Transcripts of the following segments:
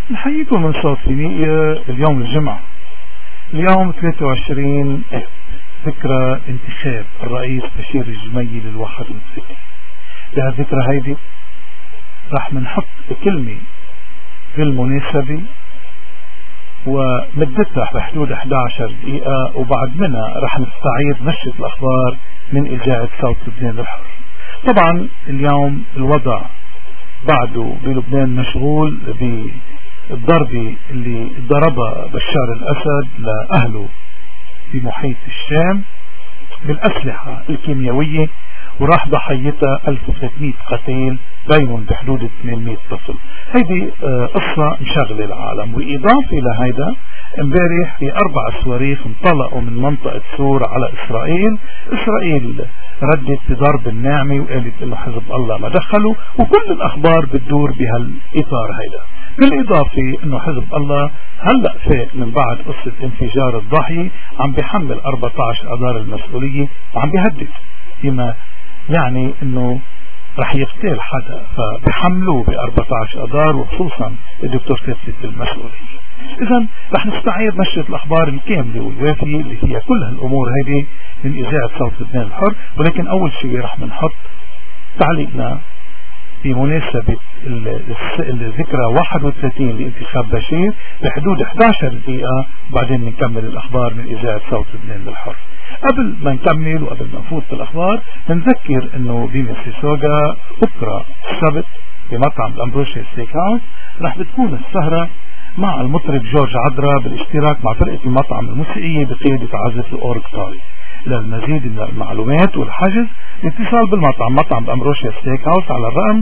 نحييكم من صوت فينيقيا. اليوم الجمعة، اليوم 23 آب، ذكرى انتخاب الرئيس بشير الجميل لل31. بهالذكرى هيدي رح منحط كلمة في المناسبة ومدتها بحدود 11 دقيقة، وبعد منها رح نستعيد نشرة الأخبار من إذاعة صوت لبنان الحر. طبعا اليوم الوضع بعده بلبنان مشغول بالضربة اللي ضربها بشار الأسد لأهله في محيط الشام بالأسلحة الكيميائية، وراح ضحيتها 1300 قتيل بينهم بحدود 800 طفل. هيدي قصة مشغلة العالم. وإضافة لهيدا، امبارح في 4 صواريخ انطلقوا من منطقة سور على إسرائيل ردت بضرب الناعمة وقالت إنه حزب الله ما دخلوا، وكل الأخبار بتدور بهالإطار هيدا. بالإضافة إنه حزب الله هلأ فاق من بعد قصة انفجار الضاحية، عم بيحمل 14 أدار المسؤولية وعم بيهدد، بما يعني إنه رح يغتال حدا فبيحملوه ب14 أدار، وخصوصا الدكتور كتلة المسؤولية. إذن رح نستعيد نشرة الأخبار الكاملة والوافية اللي فيها كل هالأمور هذه من إذاعة صوت لبنان الحر. ولكن أول شيء رح نحط تعليقنا بمناسبة الذكرى 31 لانتخاب بشير بحدود 11 دقيقة، وبعدين نكمل الأخبار من إذاعة صوت لبنان الحر. قبل ما نكمل وقبل ما نفوت بالأخبار، نذكر أنه بميسيسوغا بكرة السبت بمطعم الأمبروشيا ستيك هاوس رح بتكون السهرة مع المطرب جورج عدرا بالاشتراك مع فرقة المطعم الموسيقية بقيادة عازف الأورج طاري. للمزيد من المعلومات والحجز الاتصال بالمطعم مطعم الأمبروشيا ستيك هاوس على الرقم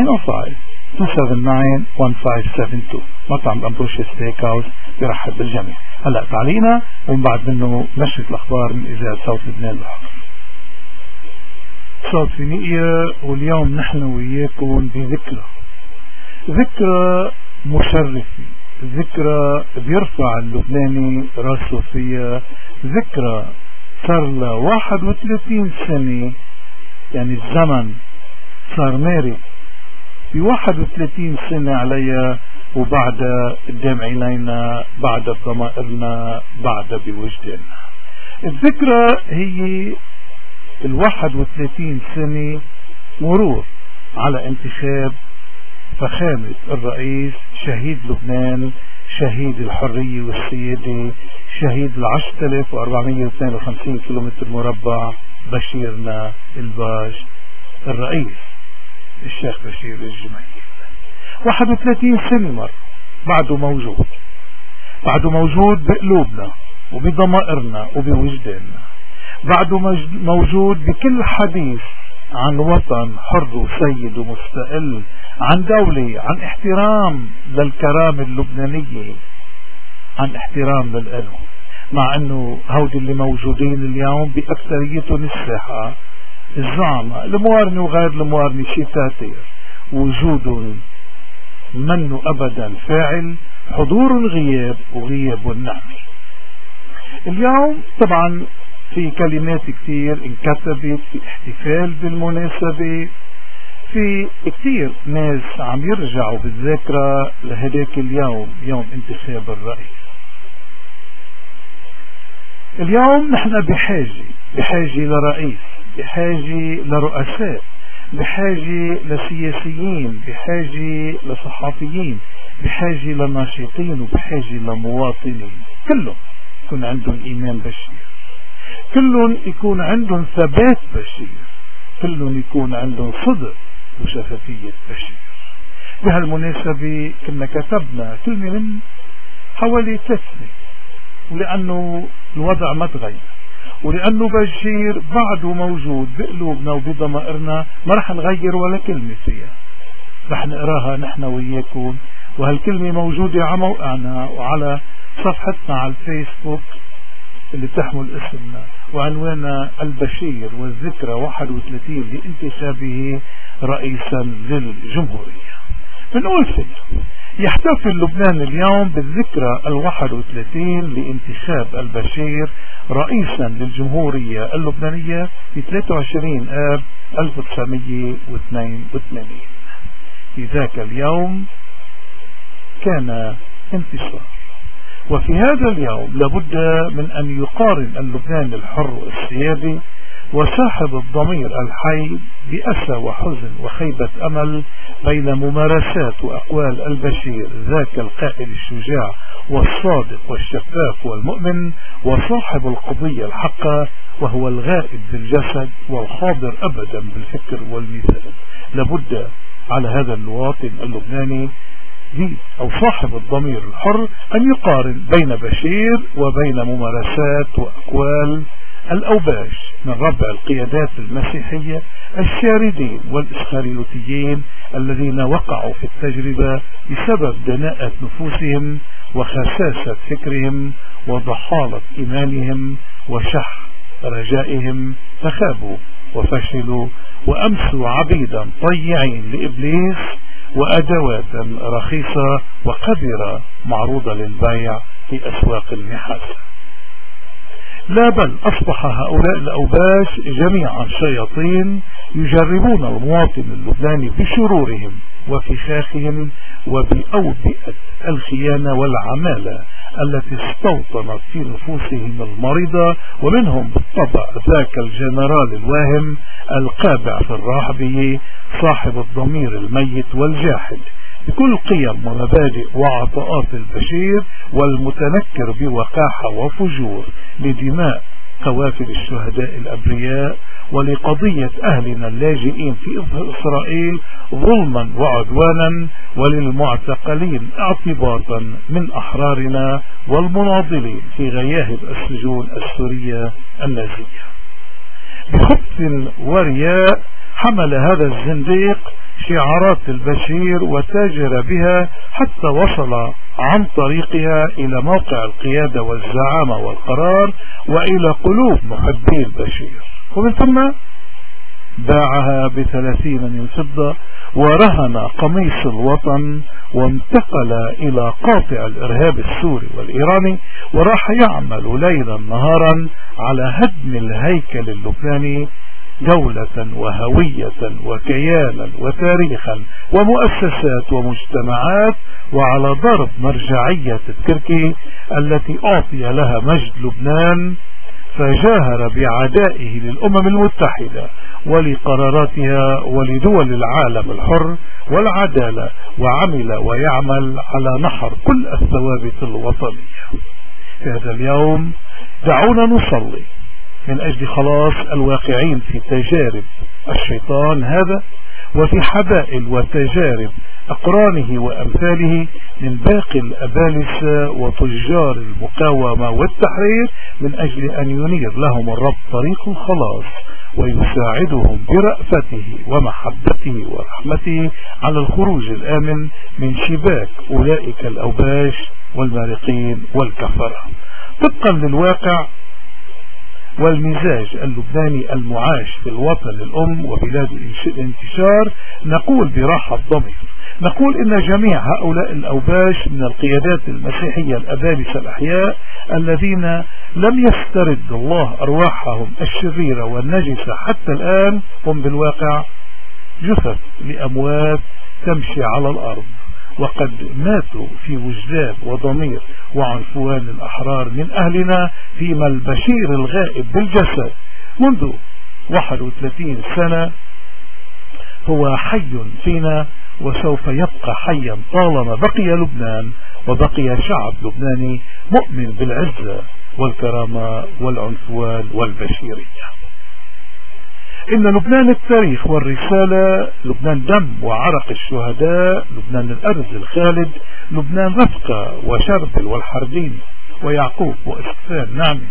905-279-1572. مطعم الأمبروشيا ستيك هاوس يرحب بالجميع. هلأ تعليقنا ومن بعد منه نشرة الأخبار من إذاعة صوت لبنان الحر. صوت فينيقيا، واليوم نحن وياكم ذكرى مشرفة، ذكرى بيرفع اللبناني راسه فيها، ذكرى صار له 31 سنة، يعني الزمن صار ماري في 31 سنة عليها، وبعدها قدام عينينا، بعدها بضمائرنا، بعدها بوجداننا. الذكرى هي 31 سنة مرور على انتخاب فخامة الرئيس شهيد لبنان، شهيد الحرية والسيادة، شهيد 10,452 كيلومتر مربع، بشيرنا الباج الرئيس الشيخ بشير الجميل. 31 سنة مر، بعده موجود بقلوبنا وبضمائرنا وبوجداننا، بعده موجود بكل حديث عن وطن حر وسيد ومستقل، عن دولة، عن احترام للكرامة اللبنانية، عن احترام للألم. مع انه هودي اللي موجودين اليوم بأكثريتهم الساحة الزعماء الموارنة وغير الموارنة شتاتير، وجودهم منه أبدا فاعل، حضور غياب وغياب النعمة. اليوم طبعا في كلمات كثير انكتبت في احتفال بالمناسبة، في كثير ناس عم يرجعوا بالذاكرة لهداك اليوم، يوم انتخاب الرئيس. اليوم نحن بحاجة لرئيس، بحاجة لرؤساء، بحاجة لسياسيين، بحاجة لصحافيين، بحاجة لناشطين، وبحاجة لمواطنين كلهم يكون عندهم إيمان بشير، كلهم يكون عندهم ثبات بشير، كلهم يكون عندهم صدق وشفافية بشير. بهالمناسبة كنا كتبنا كلمة من حوالي 3 سنين، ولأنه الوضع ما تغير، ولأنه بشير بعده موجود بقلوبنا وبضمائرنا، ما رح نغير ولا كلمة فيها، رح نقراها نحن وياكم. وهالكلمة موجودة على موقعنا وعلى صفحتنا على الفيسبوك اللي تحمل اسمنا وعنواننا البشير والذكرى 31 لانتخابه رئيسا للجمهورية. بنقول فيه يحتفل لبنان اليوم بالذكرى 31 لانتخاب البشير رئيسا للجمهورية اللبنانية في 23 آب 1982. في ذاك اليوم كان انتصار. وفي هذا اليوم لابد من أن يقارن اللبناني الحر السيادي وصاحب الضمير الحي بأسى وحزن وخيبة أمل بين ممارسات وأقوال البشير ذاك القائد الشجاع والصادق والشفاف والمؤمن وصاحب القضية الحقة، وهو الغائب بالجسد والحاضر أبدا بالفكر والمثال. لابد على هذا المواطن اللبناني أو صاحب الضمير الحر أن يقارن بين بشير وبين ممارسات وأقوال الأوباش من ربع القيادات المسيحية الشاردين والإسخاريوتيين الذين وقعوا في التجربة بسبب دناءة نفوسهم وخساسة فكرهم وضحالة إيمانهم وشح رجائهم، فخابوا وفشلوا وأمسوا عبيدا طيعين لإبليس وأدوات رخيصة وقذرة معروضة للبيع في أسواق النحاسة. لا بل أصبح هؤلاء الأوباش جميعا شياطين يجربون المواطن اللبناني بشرورهم وفخاخهم وبأوبئة الخيانة والعمالة التي استوطنت في نفوسهم المريضة، ومنهم بالطبع ذاك الجنرال الواهم القابع في الرحبية صاحب الضمير الميت والجاحد بكل قيم ومبادئ وعطاءات البشير والمتنكر بوقاحة وفجور لدماء قوافل الشهداء الأبرياء ولقضية أهلنا اللاجئين في إسرائيل ظلما وعدوانا وللمعتقلين اعتباطا من أحرارنا والمناضلين في غياهب السجون السورية النازية. بخبث ورياء حمل هذا الزنديق شعارات البشير وتاجر بها حتى وصل عن طريقها إلى موقع القيادة والزعامة والقرار وإلى قلوب محبي البشير، ومن ثم باعها ب30 من فضة ورهن قميص الوطن وانتقل إلى قاطع الإرهاب السوري والإيراني، وراح يعمل ليلا نهارا على هدم الهيكل اللبناني دولة وهوية وكيانا وتاريخا ومؤسسات ومجتمعات، وعلى ضرب مرجعية التركي التي أعطي لها مجد لبنان، فجاهر بعدائه للأمم المتحدة ولقراراتها ولدول العالم الحر والعدالة، وعمل ويعمل على نحر كل الثوابت الوطنية. في هذا اليوم دعونا نصلي من أجل خلاص الواقعين في تجارب الشيطان هذا وفي حبائل وتجارب أقرانه وأمثاله من باقي الأبالسة وتجار المقاومة والتحرير، من أجل أن ينير لهم الرب طريق الخلاص ويساعدهم برأفته ومحبته ورحمته على الخروج الآمن من شباك أولئك الأوباش والمارقين والكفرة. طبقا للواقع والمزاج اللبناني المعاش في الوطن الأم وبلاد الانتشار، نقول براحة ضمير، نقول إن جميع هؤلاء الأوباش من القيادات المسيحية الأبالسة الأحياء الذين لم يسترد الله أرواحهم الشريرة والنجسة حتى الآن، هم بالواقع جثث لأموات تمشي على الأرض، وقد ماتوا في وجدان وضمير وعنفوان الأحرار من أهلنا، فيما البشير الغائب بالجسد منذ 31 سنة هو حي فينا وسوف يبقى حيا طالما بقي لبنان وبقي شعب لبناني مؤمن بالعزة والكرامة والعنفوان والبشيرية. إن لبنان التاريخ والرسالة، لبنان دم وعرق الشهداء، لبنان الأرز الخالد، لبنان رفقة وشربل والحردين ويعقوب وإسفان نعمة.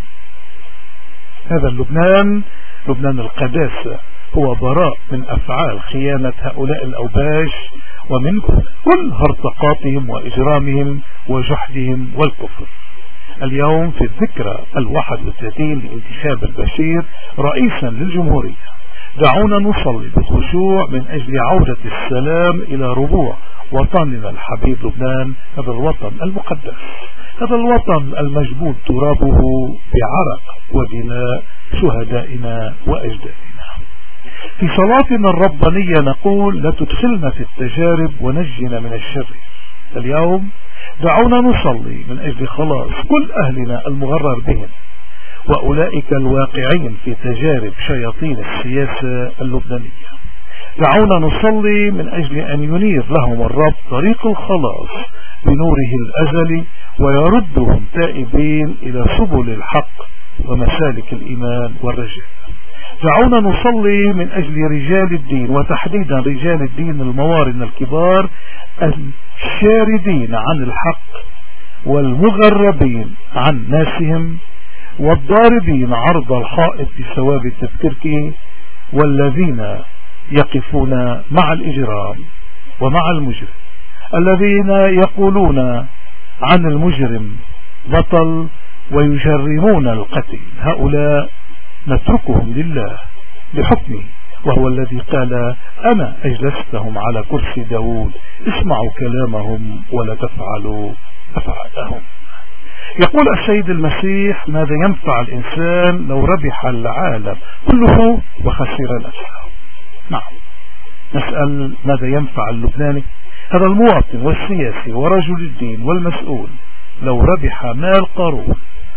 هذا اللبنان لبنان القداسة هو براء من أفعال خيانة هؤلاء الأوباش ومن كل هرطقاتهم وإجرامهم وجحدهم والكفر. اليوم في الذكرى 31 لانتخاب البشير رئيسا للجمهورية، دعونا نصلي بخشوع من أجل عودة السلام إلى ربوع وطننا الحبيب لبنان، هذا الوطن المقدس، هذا الوطن المجبول ترابه بعرق ودماء شهدائنا وأجدادنا. في صلاتنا الربانية نقول: لا تدخلنا في التجارب ونجنا من الشر. اليوم دعونا نصلي من أجل خلاص كل أهلنا المغرر بهم وأولئك الواقعين في تجارب شياطين السياسة اللبنانية. دعونا نصلي من أجل أن ينير لهم الرب طريق الخلاص بنوره الأزلي ويردهم تائبين إلى سبل الحق ومسالك الإيمان والرجاء. دعونا نصلي من أجل رجال الدين وتحديدا رجال الدين الموارن الكبار الشاردين عن الحق والمغربين عن ناسهم والضاربين عرض الحائط بثوابت التركي والذين يقفون مع الإجرام ومع المجرم، الذين يقولون عن المجرم بطل ويجرمون القتل. هؤلاء نتركهم لله بحكمه، وهو الذي قال أنا أجلستهم على كرسي داود، اسمعوا كلامهم ولا تفعلوا أفعالهم. يقول السيد المسيح ماذا ينفع الإنسان لو ربح العالم كله وخسر نفسه؟ نعم، نسأل ماذا ينفع اللبناني هذا المواطن والسياسي ورجل الدين والمسؤول لو ربح مال قارون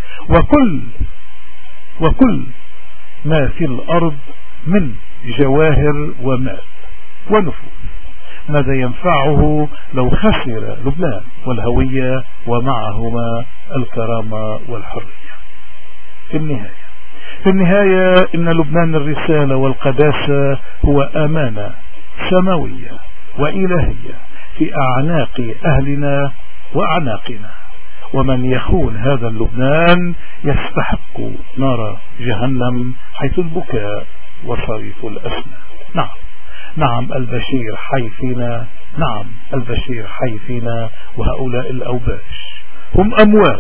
وكل ما في الأرض من جواهر ومال ونفوذ؟ ماذا ينفعه لو خسر لبنان والهوية ومعهما الكرامة والحرية؟ في النهاية إن لبنان الرسالة والقداسة هو أمانة سماوية وإلهية في أعناق أهلنا وأعناقنا، ومن يخون هذا اللبنان يستحق نار جهنم حيث البكاء وصريف الأسنان. نعم البشير حي فينا، نعم البشير حي فينا، وهؤلاء الأوباش هم أموات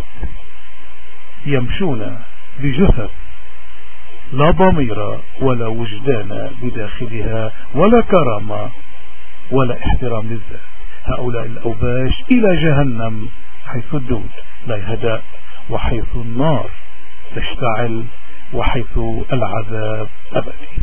يمشون بجثث لا ضمير ولا وجدان بداخلها ولا كرامة ولا احترام للذات. هؤلاء الأوباش إلى جهنم حيث الدود لا يهدأ وحيث النار تشتعل وحيث العذاب أبدي.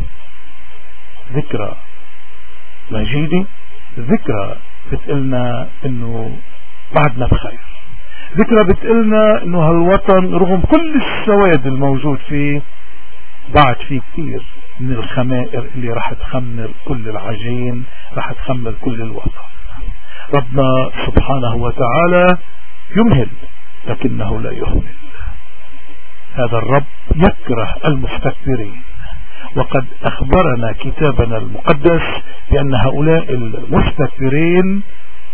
ذكرى مجيدة، ذكرى بتقلنا انه بعدنا بخير، ذكرى بتقلنا انه هالوطن رغم كل السواد الموجود فيه بعد فيه كثير من الخمائر اللي راح تخمر كل العجين، راح تخمر كل الوطن. ربنا سبحانه وتعالى يمهل لكنه لا يهمل. هذا الرب يكره المستكبرين، وقد أخبرنا كتابنا المقدس بأن هؤلاء المستكبرين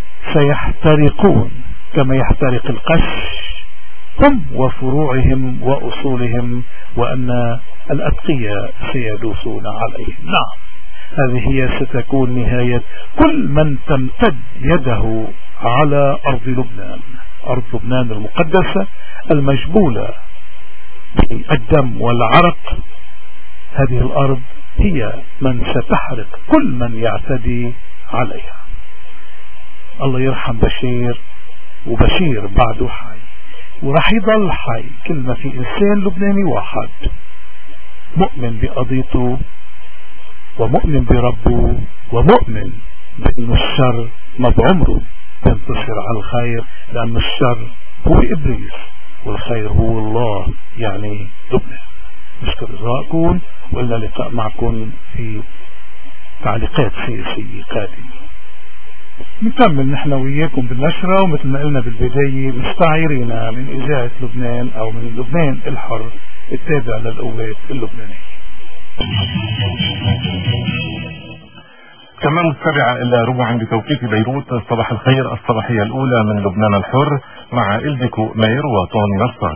سيحترقون كما يحترق القش، هم وفروعهم وأصولهم، وأن الأتقياء سيدوسون عليهم. نعم، هذه هي ستكون نهاية كل من تمتد يده على أرض لبنان، أرض لبنان المقدسة المجبولة بالدم والعرق. هذه الأرض هي من ستحرق كل من يعتدي عليها. الله يرحم بشير، وبشير بعده حي وراح يضل حي كل ما في إنسان لبناني واحد مؤمن بقضيته ومؤمن بربه ومؤمن بأن الشر ما بعمره ينتصر على الخير، لأن الشر هو إبليس والخير هو الله، يعني لبنان. نشكر إصغائكم، وإلى اللقاء معكم في تعليقات سياسية قادمة. نكمل نحن وياكم بالنشرة، ومثل ما قلنا بالبداية مستعيرين من إذاعة لبنان أو من لبنان الحر التابع للقوات اللبنانية. كمان متابعة إلى ربع بتوقيت بيروت. صباح الخير، الصباحية الأولى من لبنان الحر مع إلديكو ماير وطوني نصر.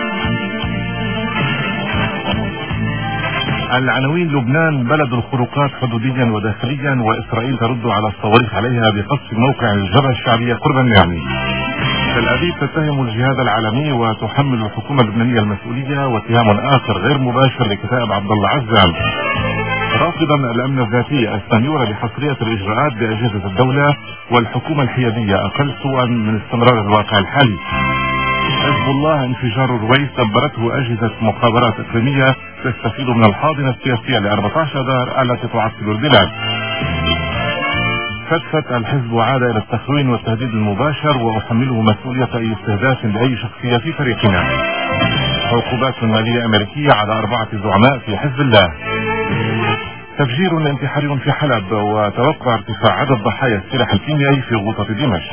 العناوين: لبنان بلد الخروقات حدوديا وداخليا، وإسرائيل ترد على الصواريخ عليها بقصف موقع الجبهة الشعبية قرب النعمي. تل أبيب تتهم الجهاد العالمي وتحمل الحكومة اللبنانية المسؤولية، واتهام آخر غير مباشر لكتائب عبد الله عزام. رافضا الأمن الذاتي، السنيورة بحصرية الإجراءات بأجهزة الدولة والحكومة الحيادية أقل سوءا من استمرار الواقع الحالي. حزب الله انفجار الرويس دبرته أجهزة مخابرات إقليمية تستفيد من الحاضنة السياسية ل14 دار التي تعطل البلاد. فتفت الحزب وعاد إلى التخوين والتهديد المباشر، وأحمله مسؤولية أي استهداف لأي شخصية في فريقنا. عقوبات مالية أمريكية على 4 زعماء في حزب الله. تفجير انتحاري في حلب، وتوقع ارتفاع عدد ضحايا السلاح الكيميائي في غوطة دمشق.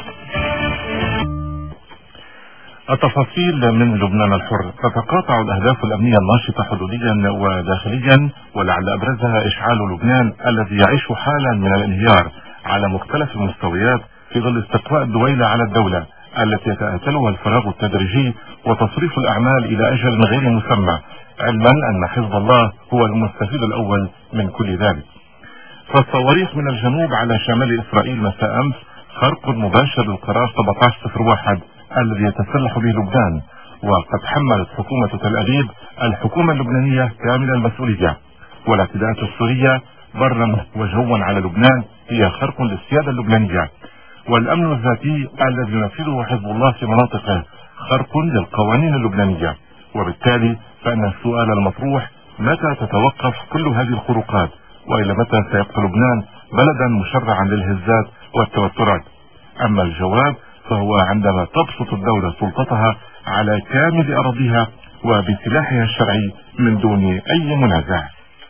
التفاصيل من لبنان الحر. تتقاطع الأهداف الأمنية الناشطة حدوديا وداخليا، ولعل أبرزها إشعال لبنان الذي يعيش حالا من الانهيار على مختلف المستويات في ظل استقواء الدويلة على الدولة التي يتأتلها الفراغ التدريجي وتصريف الأعمال إلى أجل غير مسمى، علما أن حزب الله هو المستفيد الأول من كل ذلك. فالصواريخ من الجنوب على شمال إسرائيل مساء أمس خرق مباشر للقرار 1701 الذي يتسلح به لبنان، وقد حملت حكومة تل أبيب الحكومة اللبنانية كامل المسؤولية. والاعتداءات السورية برا وجوا على لبنان هي خرق للسيادة اللبنانية، والأمن الذاتي الذي ينفذه حزب الله في مناطقه خرق للقوانين اللبنانية. وبالتالي فإن السؤال المطروح متى تتوقف كل هذه الخروقات، وإلى متى سيبقى لبنان بلدا مشرعا للهزات والتوترات؟ أما الجواب فهو عندما تبسط الدولة سلطتها على كامل أراضيها وبسلاحها الشرعي من دون أي منازع.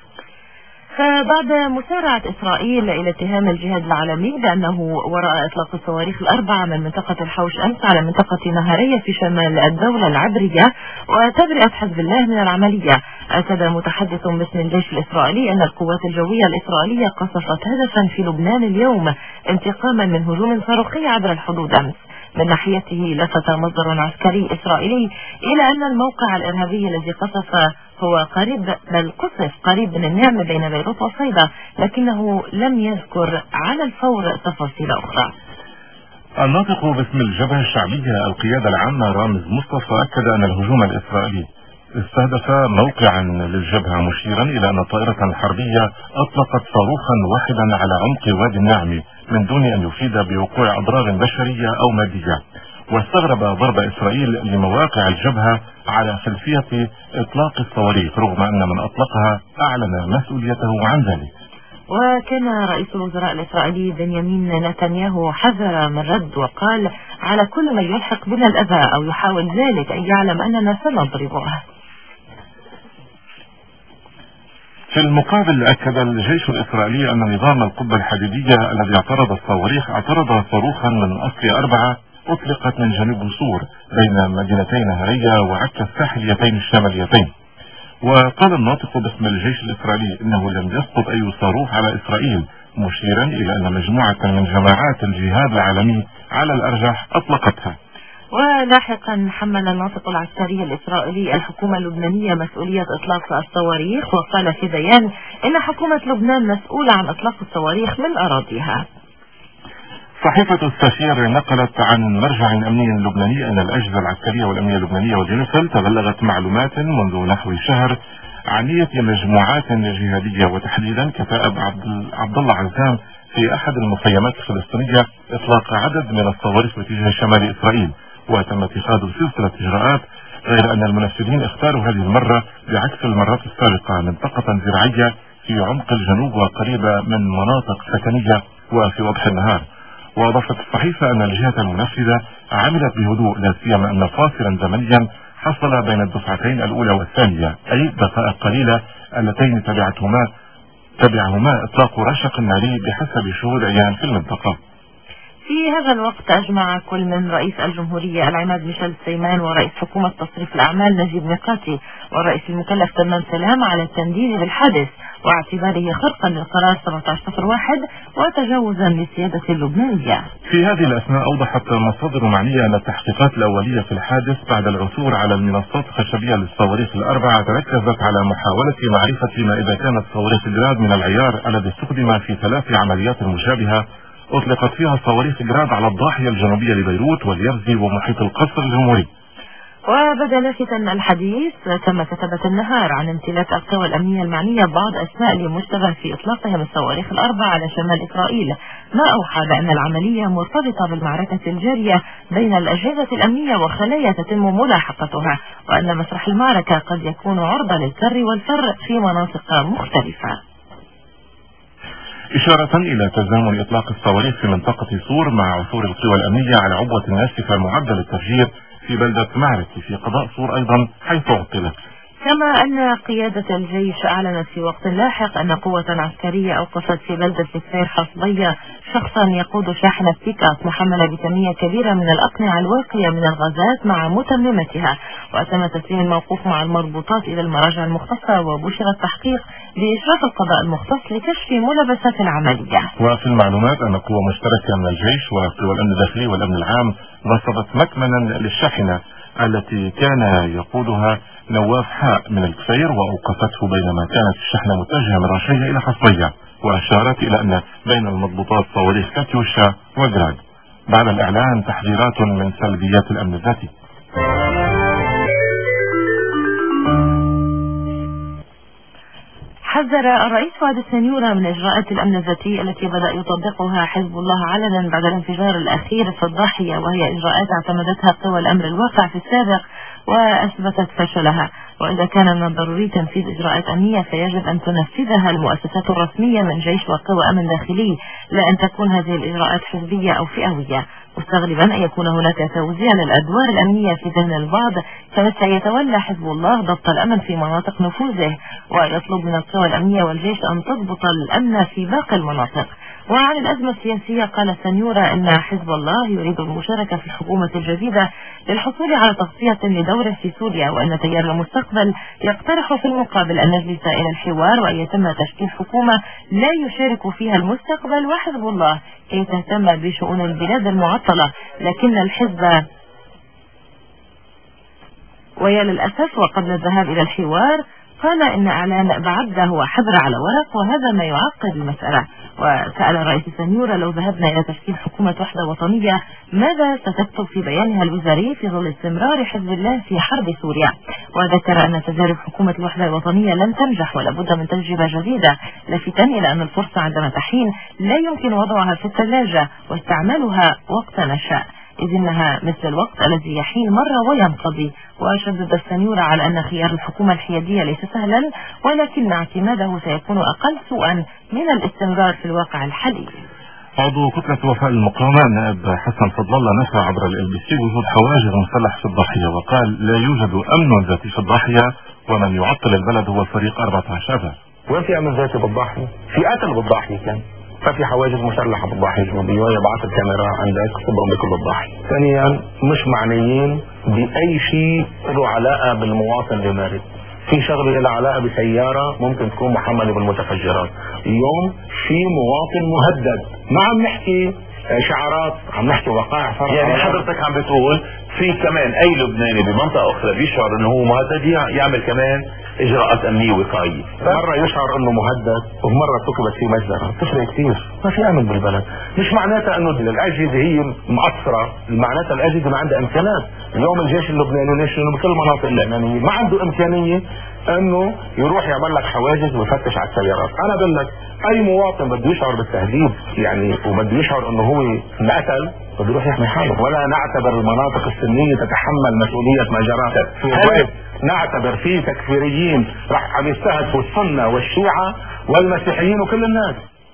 فبعد مسارعة إسرائيل إلى اتهام الجهاد العالمي بأنه وراء إطلاق الصواريخ الأربعة من منطقة الحوش أمس على منطقة نهارية في شمال الدولة العبرية وتبرئة حزب الله من العملية، أكد متحدث باسم الجيش الإسرائيلي أن القوات الجوية الإسرائيلية قصفت هدفا في لبنان اليوم انتقاما من هجوم صاروخي عبر الحدود أمس. من ناحيته لفت مصدر عسكري إسرائيلي إلى أن الموقع الإرهابي الذي قصف هو قصف قريب من النعم بين بيروت وصيدا، لكنه لم يذكر على الفور تفاصيل أخرى. الناطق باسم الجبهة الشعبية القيادة العامة رامز مصطفى أكد أن الهجوم الإسرائيلي استهدف موقعا للجبهة، مشيرا إلى أن طائرة حربية أطلقت صاروخا واحدا على عمق وادي النعم من دون أن يفيد بوقوع أضرار بشرية أو مادية. واستغرب ضرب إسرائيل لمواقع الجبهة على خلفية إطلاق الصواريخ، رغم أن من أطلقها أعلن مسؤوليته عن ذلك. وكان رئيس الوزراء الإسرائيلي بنيامين نتنياهو حذر من رد وقال: على كل من يلحق بنا الأذى أو يحاول ذلك أن يعلم أننا سنضربه. في المقابل أكد الجيش الإسرائيلي أن نظام القبة الحديدية الذي اعترض الصواريخ اعترض صاروخا من أصل 4 أطلقت من جنوب سور بين مدينتي نهارية وعكا الساحليتين الشماليتين. وقال الناطق باسم الجيش الإسرائيلي إنه لم يسقط أي صاروخ على إسرائيل، مشيرا إلى أن مجموعة من جماعات الجهاد العالمي على الأرجح أطلقتها. ولاحقا حمل الناطق العسكري الإسرائيلي الحكومة اللبنانية مسؤولية إطلاق الصواريخ، وقال في بيان إن حكومة لبنان مسؤولة عن إطلاق الصواريخ من أراضيها. صحيفة السفير نقلت عن مرجع أمني لبناني أن الأجهزة العسكرية والأمنية اللبنانية واليونيفيل تبلغت معلومات منذ نحو شهر عن نية مجموعات جهادية، وتحديدا كتائب عبد الله عزام في أحد المخيمات الفلسطينية إطلاق عدد من الصواريخ باتجاه شمال إسرائيل، وتم اتخاذ سلسلة إجراءات، غير أن المنفذين اختاروا هذه المرة بعكس المرات السابقة منطقة زراعية في عمق الجنوب وقريبة من مناطق سكنية وفي وضح النهار. وأضافت الصحيفة أن الجهة المنفذة عملت بهدوء، لا سيما أن فاصلا زمنيا حصل بين الدفعتين الأولى والثانية، أي دقائق قليلة اللتين تبعهما إطلاق رشق ناري بحسب شهود عيان في المنطقة. في هذا الوقت أجمع كل من رئيس الجمهورية العماد ميشيل سليمان ورئيس حكومة تصريف الأعمال نجيب ميقاتي والرئيس المكلف تمام سلام على التنديد بالحادث واعتباره خرقا للقرار 1701 وتجاوزا للسيادة اللبنانية. في هذه الأثناء أوضحت مصادر معنية أن التحقيقات الأولية في الحادث بعد العثور على المنصات الخشبية للصواريخ الأربعة تركزت على محاولة معرفة ما إذا كانت صواريخ جراد من العيار الذي استخدم في 3 عمليات مشابهة أطلقت فيها صواريخ جراد على الضاحية الجنوبية لبيروت واليرزي ومحيط القصر الجمهوري. وبدا لافتا الحديث كما كتبت النهار عن امتلاك القوى الأمنية المعنية بعض أسماء لمشتبه في إطلاقهم الصواريخ الأربعة على شمال إسرائيل، ما أوحى بأن العملية مرتبطة بالمعركة الجارية بين الأجهزة الأمنية وخلايا تتم ملاحقتها، وأن مسرح المعركة قد يكون عرضة للكر والفر في مناطق مختلفة. إشارة إلى تزامن إطلاق الصواريخ في منطقة سور مع عثور القوى الأمنية على عبوة ناسفة معدل التفجير في بلدة معركة في قضاء سور أيضا حيث عطلت. كما أن قيادة الجيش أعلنت في وقت لاحق أن قوة عسكرية أوقفت في بلدة السير حصبية شخصا يقود شاحنة بيك اب محملة بكمية كبيرة من الأقنعة الواقية من الغازات مع متممتها، وتم تسليم الموقوف مع المربوطات إلى المراجع المختصة، وبشر التحقيق بإشراف القضاء المختص لكشف ملابسات العملية. وفي المعلومات أن قوة مشتركة من الجيش وقوى الأمن الداخلي والأمن العام رصدت مكمنا للشاحنة التي كان يقودها نواف حاء من الكفير، وأوقفته بينما كانت الشحنة متجهة من رشية إلى حصبية، وأشارت إلى أن بين المضبوطات صواريخ كاتيوشا وجراج. بعد الإعلان تحذيرات من سلبيات الأمن الذاتي. حذر الرئيس فؤاد السنيورة من إجراءات الأمن الذاتي التي بدأ يطبقها حزب الله علنا بعد الانفجار الأخير في الضاحية، وهي إجراءات اعتمدتها قوى الأمر الواقع في السابق وأثبتت فشلها، وإذا كان من الضروري تنفيذ إجراءات أمنية فيجب أن تنفذها المؤسسات الرسمية من جيش وقوى أمن داخلي، لا أن تكون هذه الإجراءات حزبية أو فئوية، مستغربا أن يكون هناك توزيع للأدوار الأمنية في ذهن البعض، كما سيتولى حزب الله ضبط الأمن في مناطق نفوذه، ويطلب من القوى الأمنية والجيش أن تضبط الأمن في باقي المناطق. وعن الأزمة السياسية قال سنيورة أن حزب الله يريد المشاركة في الحكومة الجديدة للحصول على تغطية لدوره في سوريا، وأن تيار المستقبل يقترح في المقابل أن نجلس إلى الحوار وأن يتم تشكيل حكومة لا يشارك فيها المستقبل وحزب الله كي تهتم بشؤون البلاد المعطلة، لكن الحزب ويا للأسف وقبل الذهاب إلى الحوار قال إن إعلان بعبده هو حبر على ورق، وهذا ما يعقد المسألة. وسأل الرئيس سنيورة لو ذهبنا إلى تشكيل حكومة وحدة وطنية ماذا ستكتب في بيانها الوزاري في ظل استمرار حزب الله في حرب سوريا، وذكر أن تجارب حكومة الوحدة الوطنية لن تنجح ولا بد من تجربة جديدة، لافتا إلى أن الفرصة عندما تحين لا يمكن وضعها في الثلاجة واستعمالها وقت نشاء، إذ إنها مثل الوقت الذي يحين مرة وينقضي. وشدد السنيورة على أن خيار الحكومة الحيادية ليس سهلا، ولكن اعتماده سيكون أقل سوءا من الاستمرار في الواقع الحالي. عضو كتلة وفاء المقاومة النائب حسن فضل الله نفى عبر الLBC وجود حواجز مسلح في الضاحية، وقال لا يوجد أمن ذاتي في الضاحية، ومن يعطل البلد هو فريق 14 آذار. وين في أمن ذاتي بالضاحية؟ في قتل بالضاحية كان، ففي حواجز مسلحة بالضاحية جنوبية، ويبعث الكاميرا عندك تبرم بكل الضاحية. ثانيا مش معنيين بأي شيء له علاقة بالمواطن بمارد، في شغله لها علاقة بسيارة ممكن تكون محملة بالمتفجرات. اليوم في مواطن مهدد، ما عم نحكي شعارات، عم نحكي وقائع. يعني حضرتك عم بتقول في كمان اي لبناني بمنطقة اخرى بيشعر انه هو مهدد يعمل كمان اجراءات امنية وقائية، مرة يشعر انه مهدد ومرة تكبت فيه مجزرة، تفرق كثير، ما في امن بالبلد. مش معناتها انه الاجهزة هي مقصرة، معناتها الاجهزة ما عندها امكانات. اليوم الجيش اللبناني وليش انه بكل المناطق اللبنانية ما عنده امكانية انه يروح يعمل لك حواجز ويفتش على السيارات. انا بقول لك اي مواطن بده يشعر بالتهديد يعني وبده يشعر انه هو انقتل بده يروح يحمي حاله، ولا نعتبر المناطق السنية تتحمل مسؤولية ما جرى في نعتبر فيه تكفيريين راح عم يستهدفوا السنة والشيعة والمسيحيين وكل الناس.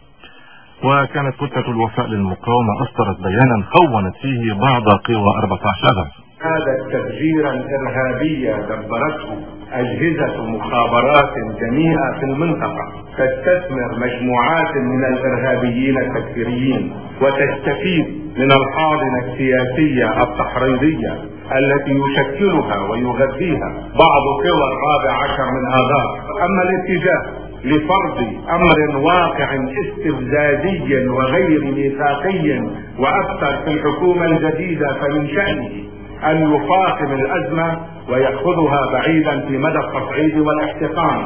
وكانت كتلة الوفاء للمقاومة أصدرت بيانا خونت فيه بعض قوى 14 آذار. هذا التفجير الإرهابي دبرته أجهزة مخابرات جميعة في المنطقة تستثمر مجموعات من الإرهابيين التكفيريين وتستفيد من الحاضنة السياسية التحريضية التي يشكلها ويغذيها بعض قوى 14 من آذار. أما الاتجاه لفرض أمر واقع استفزازي وغير ميثاقي وأكثر في الحكومة الجديدة فمن شأنه أن يفاقم الأزمة ويأخذها بعيدا في مدى التصعيد والاحتقان.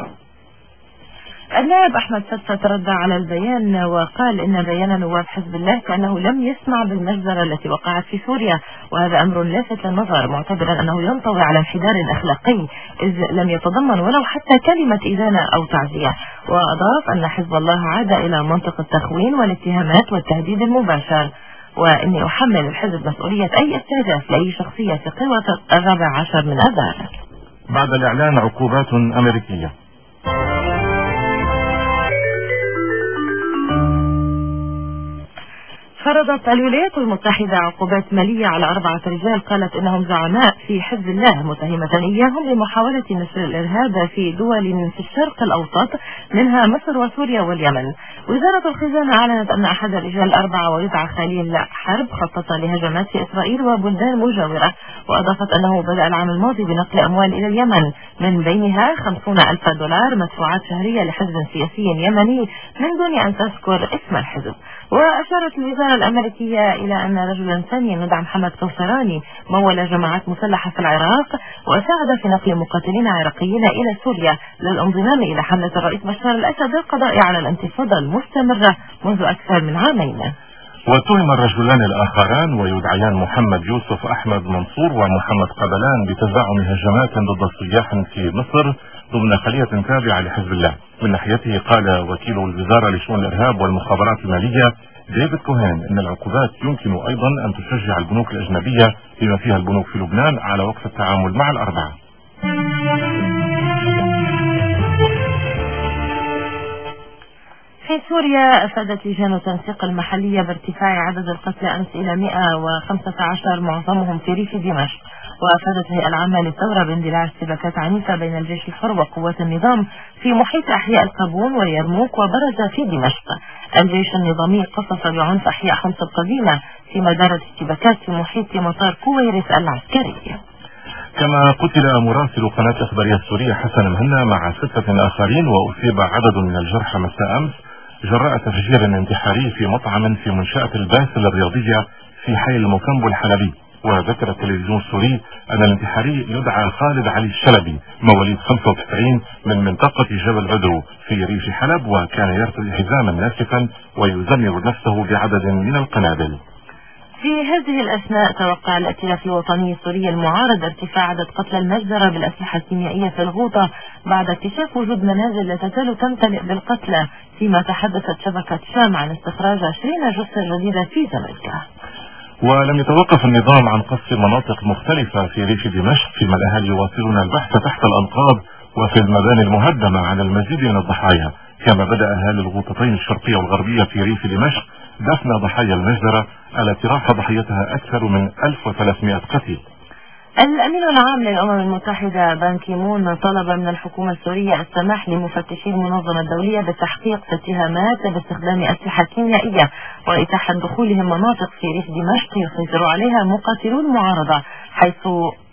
النائب أحمد فتفة رد على البيان وقال إن بيان نواب حزب الله كأنه لم يسمع بالمجزرة التي وقعت في سوريا، وهذا أمر لافت للنظر، معتبرا أنه ينطوي على انحدار أخلاقي إذ لم يتضمن ولو حتى كلمة إدانة أو تعزية. وأضاف أن حزب الله عاد إلى منطق التخوين والاتهامات والتهديد المباشر، وإني أحمل الحزب مسؤولية أي استهداف لأي شخصية في قوة 14 من آذار. بعد الإعلان عقوبات أمريكية. فرضت الولايات المتحدة عقوبات مالية على 4 رجال قالت انهم زعماء في حزب الله متهمة اياهم بمحاولة نشر الارهاب في دول في الشرق الاوسط منها مصر وسوريا واليمن. وزارة الخزانة اعلنت ان احد الرجال 4 ويدعى خليل حرب خطط لهجمات في اسرائيل وبلدان مجاورة، واضافت انه بدأ العام الماضي بنقل اموال الى اليمن من بينها $50,000 مدفوعات شهرية لحزب سياسي يمني من دون ان تذكر اسم الحزب. وأشارت الوزارة الأمريكية إلى أن رجلا ثانيا يدعى محمد كوثراني مول جماعات مسلحة في العراق وساعد في نقل مقاتلين عراقيين إلى سوريا للانضمام إلى حملة الرئيس بشار الأسد للقضاء على الانتفاضة المستمرة منذ أكثر من عامين. واتهم الرجلان الآخران ويدعيان محمد يوسف أحمد منصور ومحمد قبلان بتزعم هجمات ضد السياح في مصر ضمن خلية تابعة لحزب الله. من ناحيته قال وكيل الوزارة لشؤون الإرهاب والمخابرات المالية ديفيد كوهين أن العقوبات يمكن أيضا أن تشجع البنوك الأجنبية بما فيها البنوك في لبنان على وقف التعامل مع الأربعة. في سوريا أفادت لجان التنسيق المحلية بارتفاع عدد القتلى أمس إلى 115 معظمهم في ريف دمشق. وأفادت الهيئة العامة للثورة باندلاع اشتباكات عنيفة بين الجيش الحر وقوات النظام في محيط أحياء القابون واليرموك وبرز في دمشق. الجيش النظامي قصف بعنف أحياء حمص القديمة فيما دارت اشتباكات في محيط مطار كويرس العسكري. كما قتل مراسل قناة الإخبارية السورية حسن مهنا مع 6 آخرين وأصيب عدد من الجرحى مساء أمس جراء تفجير انتحاري في مطعم في منشأة الباسل الرياضية في حي المكمب الحلبي. وذكر التلفزيون السوري أن الانتحاري يدعى خالد علي الشلبي مواليد 95 من منطقة جبل بدرو في ريف حلب، وكان يرتدي حزاما ناسفا ويزمر نفسه بعدد من القنابل. في هذه الأثناء توقع الائتلاف الوطني السوري المعارض ارتفاع عدد قتلى المجزرة بالأسلحة الكيميائية في الغوطة بعد اكتشاف وجود منازل لا تزال تمتلئ بالقتلى، فيما تحدثت شبكة شام عن استخراج 20 جثة جديدة في زملكة. ولم يتوقف النظام عن قصف مناطق مختلفة في ريف دمشق، فيما الأهالي يواصلون البحث تحت الأنقاض وفي المباني المهدمة عن المزيد من الضحايا. كما بدأ أهالي الغوطتين الشرقية والغربية في ريف دمشق دفن ضحايا المجزرة التي راح ضحيتها أكثر من 1300 قتيل. الأمين العام للأمم المتحدة بان كي مون طلب من الحكومة السورية السماح لمفتشي المنظمة الدولية بالتحقيق في اتهامات باستخدام أسلحة كيميائية وإتاحة دخولهم مناطق في ريف دمشق يسيطر عليها مقاتلو المعارضة، حيث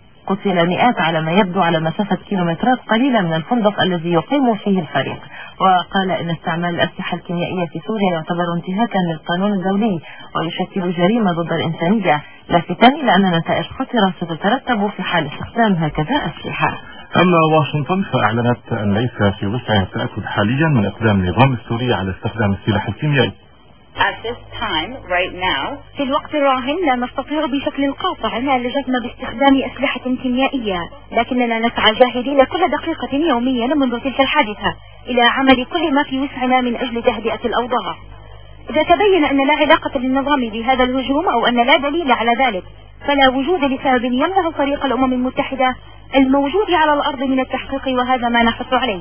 قتل مئات على ما يبدو على مسافة كيلومترات قليلة من الفندق الذي يقيم فيه الفريق. وقال إن استعمال الأسلحة الكيميائية في سوريا يعتبر انتهاكا للقانون الدولي ويشكل جريمة ضد الإنسانية، لافتا إلى أن نتائج خطرة ستترتب في حال استخدام هكذا أسلحة. أما واشنطن فأعلنت أن ليس في وسعها التأكد حاليا من إقدام النظام السوري على استخدام السلاح الكيميائي. At this time, right now, في الوقت الراهن لا نستطيع بشكل قاطع الجزم باستخدام أسلحة كيميائية، لكننا نسعى جاهدين كل دقيقة يوميا منذ تلك الحادثة إلى عمل كل ما في وسعنا من أجل تهدئة الأوضاع. إذا تبين أن لا علاقة للنظام بهذا الهجوم أو أن لا دليل على ذلك، فلا وجود لسبب يمنع فريق الأمم المتحدة الموجود على الأرض من التحقيق، وهذا ما نحث عليه.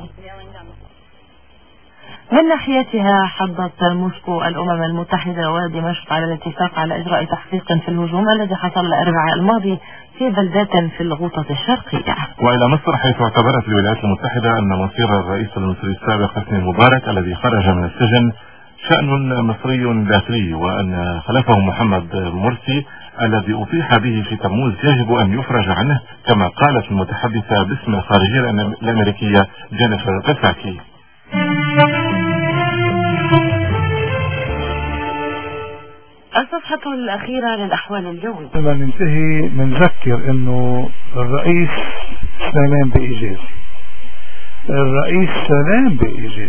من ناحيتها حضت موسكو الأمم المتحدة ودمشق على الاتفاق على إجراء تحقيق في الهجوم الذي حصل الأربعاء الماضي في بلدات في الغوطة الشرقية. وإلى مصر، حيث اعتبرت الولايات المتحدة أن مصير الرئيس المصري السابق حسني مبارك الذي خرج من السجن شأن مصري داخلي، وأن خلفه محمد مرسي الذي أطيح به في تموز يجب أن يفرج عنه، كما قالت المتحدثة باسم الخارجية الأمريكية جينيفر بساكي. الصفحة الأخيرة للأحوال الجوية. لما ننتهي بنذكر إنه الرئيس سلام بإجازة، الرئيس سلام بإجازة،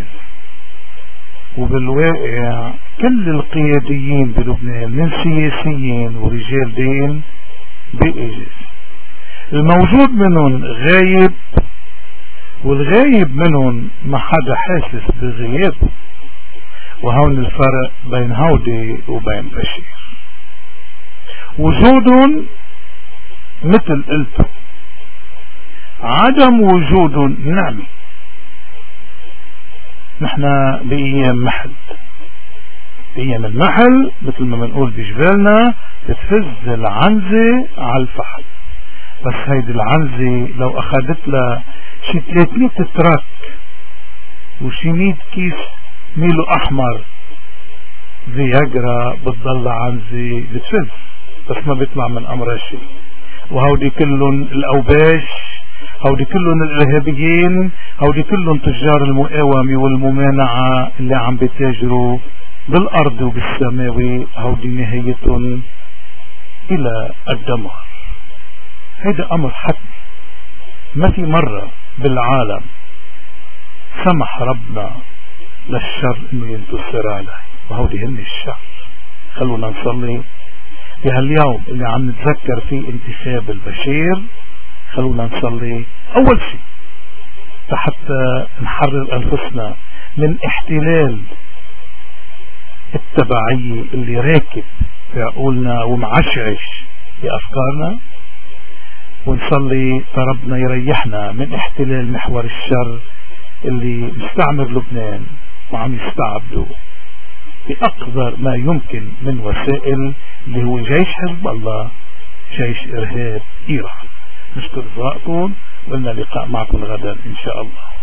وبالواقع كل القياديين بلبنان من سياسيين ورجال دين بإجازة. الموجود منهم غايب، والغايب منهم ما حدا حاسس بغيابه، وهون الفرق بين هودي وبين بشير. وجودهم مثل قلته، عدم وجودهم نعمة. نحن بأيام محد، بأيام النحل مثل ما بنقول بجبالنا بتفز العنزة على الفحل. بس هيدي العنزة لو أخذت لها شي 300 تراك وشي 100 كيس ميلو أحمر فياجرا بتضل عنزة بتفز، بس ما بيطلع من أمرها شيء. وهودي كلهم الأوباش، هودي كلهم الإرهابيين، هودي كلهم تجار المقاومة والممانعة اللي عم بيتاجروا بالأرض وبالسماوي، هودي نهايتهم إلى الدمار. هذا أمر حتمي، ما في مرة بالعالم سمح ربنا للشر إنه ينتصر عليه، وهودي هن الشر. خلونا نصلي بهاليوم اللي عم نتذكر فيه انتخاب البشير. خلونا نصلي أول شيء حتى نحرر أنفسنا من احتلال التبعية اللي راكب في عقولنا ومعشعش بأفكارنا، ونصلي ربنا يريحنا من احتلال محور الشر اللي مستعمر لبنان وعم يستعبدوا بأقذر ما يمكن من وسائل، اللي هو جيش حزب الله، جيش إرهاب إيران. نشكر رأيكم، ولنا لقاء معكم غدا إن شاء الله.